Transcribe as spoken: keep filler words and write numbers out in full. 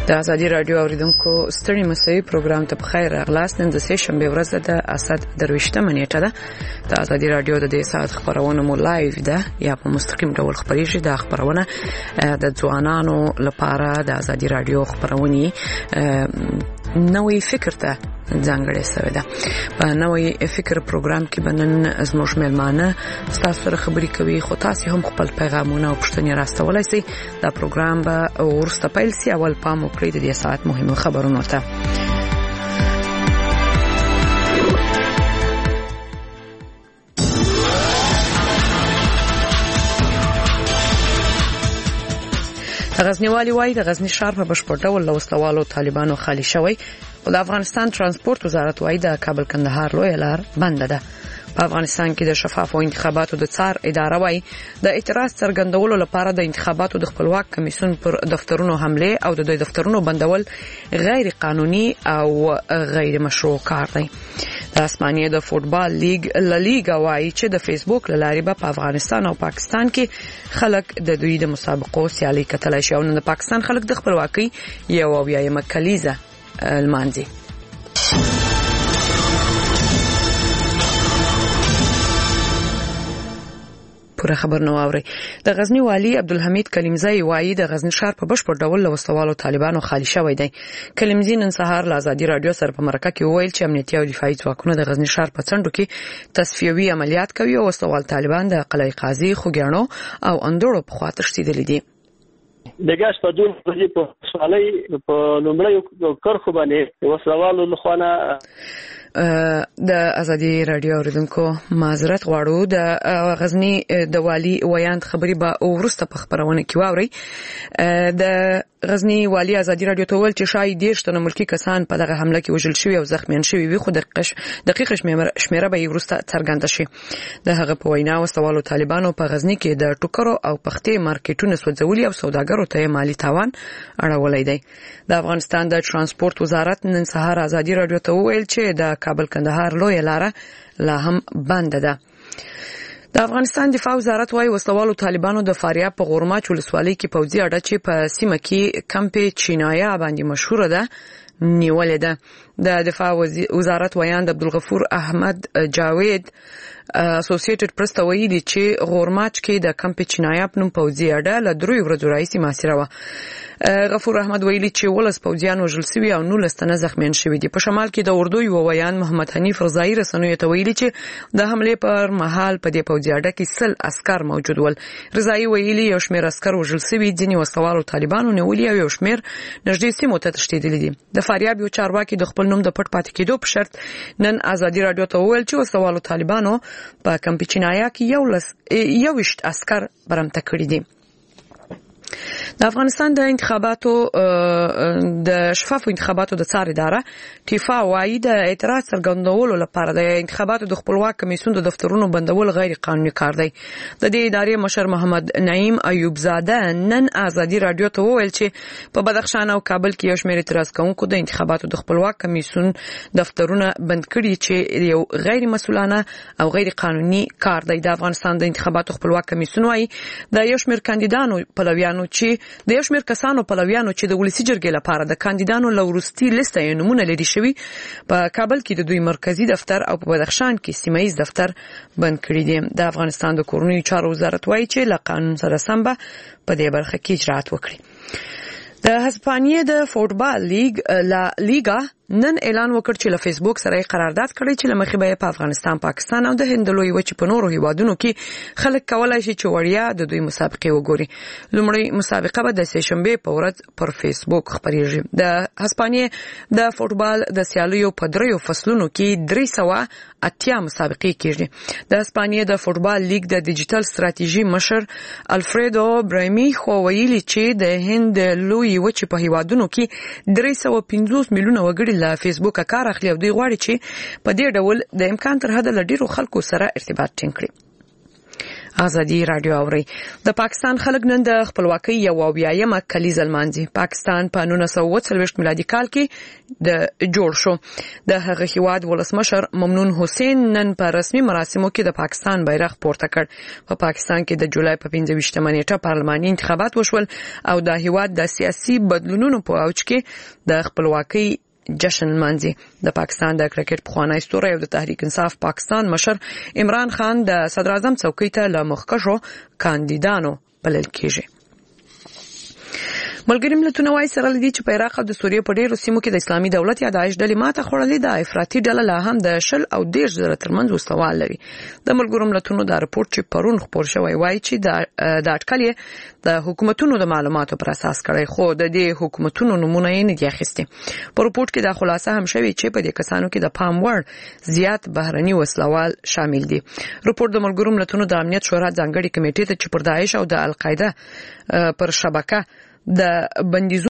د ازادي رادیو اوریدونکو ستړي مسئي پروګرام ته بخیر راغلاست. نن د سه شنبه ورځ ده، اسد درويشتمه نیټه ده. د ازادي رادیو د دې ساعت خبرونه مو لایو ده یا په مستقیم ډول خبريږي. د خبرونه د ځوانانو لپاره د ازادي رادیو خبرونه نوې فکر ته ځانګړې شوې ده. په نوې فکر پروګرام کې بنن زموږ مېلمانه تاسو سره خبرې کوي، خو تاسو هم خپل پیغامونه او پوښتنې راستولای شئ. دا پروګرام به ورسته پیل شي. اول پام وکړئ د دې ساعت مهمه خبرونه ته. د غزنی والی وای د غزنی ښار په بشپړ ډول له وسلوالو طالبانو خالی شوی. د افغانستان ترانسپورت وزارت وای د کابل کندهار لوی لار بند ده. په افغانستان کې د شفافو انتخاباتو د څار اداره وای د اعتراض څرګندولو لپاره د انتخاباتو د خپلواک کمیسیون پر دفترونو حمله او د دوی دفترونو بندول غیر قانوني او غیر مشروع کار دی. د اسپانیا د فوتبال لیگ لا لیگا وای چې د فیسبوک لاري په افغانستان او پاکستان کې خلک د دوی د مسابقو سیالي کتلای شي. او د پاکستان خلک د خپلواکۍ یو او یایمه کلیزه المانزي. پوره خبر نو اوري. د غزنی والی عبدالحمید کلیمزی وایي د غزنی ښار په بشپړ ډول له وسلوالو طالبانو خالی شوی دی. کلیمزی نن سهار له ازادي رادیو سره په مرکه کې وویل چې امنیتي او دفاعي ځواکونه د غزنی ښار په څنډو کې تصفیوي عملیات کوي او وسلوال طالبان د قلعه قاضي خوګیانو او اندړو په خوا تښتیدلي دي. دغه په دوه ورځې په سوالي په لومړی کرخو باندې وسلوالو لخوانه د ازادي رادیو اوریدونکو معذرت غواړو. د غزنی د والی ویاند خبري به ورسته په خبرونه کې واوري. د غزنی والی ازادي رادیو ته ویل چې شاید ډیر شته ملکی کسان په دغه حمله کې وژل شوی او زخمیان شوی وي، خو دقیق شمیره به ورسته څرګنده شي. د هغه په وینا وسوالو طالبانو په غزنی کې د ټوکرو او پختې مارکیټونو سوځولي او سوداګرو ته مالی تاوان اړولای دی. د افغانستان د ترانسپورت وزارت نن سهار ازادي رادیو ته ویل چې د کابل کندهار لوی لار لا هم بند ده. د افغانستان دفاع وزارت وايي وسلوالو طالبانو د فاریاب په غورماچ ولسوالۍ کې پوځي اډه چې په سیمه کې کمپ چینایا باندې مشهور ده نیولې ده. د دفاع وزارت ویاند عبدالغفور احمد جاوید اسوسییټډ پریس ته ویلي چې غورماچ کې د کمپ چینایا په نوم پوځي اډه له درې ورځې راهیسې محاصره وه. غفور احمد ویلي چې ولس پوځیان وژل شوي او نولس تنه زخمیان شوي دي. په شمال کې د اردو یو ویاند محمد حنیف رضایی رسنیو ته ویلي چې د حمله پر مهال په دې پوځي اډه کې سل عسكر موجود ول. رضایی ویلي یو شمېر عسكر وژل شوي، ځینې وسلوالو طالبانو نیولي او یو شمېر نږدې سیمو ته تښتېدلي دي. د فاریاب یو چارواکي د خپل نوم د پټ پاتې کېدو په شرط نن ازادي رادیو ته وویل چې وسلوالو طالبانو په کمپ چینایا کې یو لس یوشت عسكر برمته کړي دي. د افغانستان د انتخاباتو د شفافو انتخاباتو د څار اداره ټیفا وايي د اعتراض څرګندولو لپاره د انتخاباتو د خپلواک کمیسیون د دفترونو بندول غیر قانوني کار دی. د دې ادارې مشر محمد نعیم ایوب زاده نن ازادي رادیو ته وویل چې په بدخشان او کابل کې یو شمېر اعتراض کوونکو د انتخاباتو د خپلواک کمیسیون دفترونه بند کړي چې یو غیر مسؤلانه او غیر قانوني کار دی. د افغانستان د انتخاباتو خپلواک کمیسیون وايي د یو شمېر کاندیدانو پلویانو چې د یو شمېر کسانو پلویانو چې د ولسی جرګې لپاره د کاندیدانو لورستي لیست یې نمونه لري شوی په کابل کې د دوی مرکزی دفتر او په بدخشان کې سیمایي دفتر بند کړي دي. د افغانستان د کورنیو چارو وزارت وایي چې له قانون سره سم به په دې برخه کې اجرات وکړي. د اسپانیا د فوتبال لیگ لا لیگا نن اعلان وکړ چې له فیسبوک سره قرارداد کړی چې لمخې به په افغانستان، پاکستان او د هند لوی وچې په نورو هیوادونو کې خلک کولای شي چې وړیا د دوی مسابقې وګوري. لومړی مسابقه به د سه شنبه په ورځ پر فیسبوک خبرېږي. د اسپانیا د فوتبال د سیالیو په دریو فصلونو کې درې سوه اتیا مسابقې کېږي. د اسپانیا د فوتبال لیگ د ډیجیټل ستراتیژي مشر الفریدو برایمی خو ویلي چې د هند لوی وچې په هیوادونو کې درې سوه پنځوس میلیونه وګړي له فیسبوک کار اخلي او دوی غواړي چې په دې ډول د امکان تر حده له ډیرو خلکو سره ارتباط ټینګ کړي. ازادي رادیو اوري. د پاکستان خلک نن د خپلواکۍ یو اویایمه کلیزه لمانځي. پاکستان په نولس سوه اوه څلوېښت میلادي کال کې د جوړ شو. د هغه هیواد ولسمشر ممنون حسین نن په رسمي مراسمو کې د پاکستان بیرغ پورته کړ. په پا پاکستان کې د جولای په پنځه ویشتمه نیټه پارلماني انتخابات وشول او د هیواد د سیاسي بدلونونو په اوج کې د خپلواکۍ جشن منځي. د پاکستان د کرکټ پخوانی ستوری او د تحریک انصاف پاکستان مشر عمران خان د صدر اعظم څوکۍ ته له مخکښو کاندیدانو بلل کیږي. ملګری ملتونه وايي سره لدی چې په عراق او د سوریې په ډیرو سیمو کې د اسلامي دولت یا داعش ډلې ماته خوړلې ده. افراطي ډله لا هم د شل او دېرش زره ترمنځ وسوال لري. د ملګرو ملتونو د راپورټ چې پرون خپور شوی وايي چې د اټکل د حکومتونو د معلوماتو پر اساس کړی، خو د دې حکومتونو نمونه یې نه دي اخیستي. په راپورټ کې دا خلاصه هم شوی چې په دې کسانو کې د پام وړ زیات بهرني وسلوال شامل دي. راپورټ د ملګرو ملتونو د امنیت شورا ځانګړي کمیټې ته چې پر داعش او د القاعده پر شبکه د بندیزونو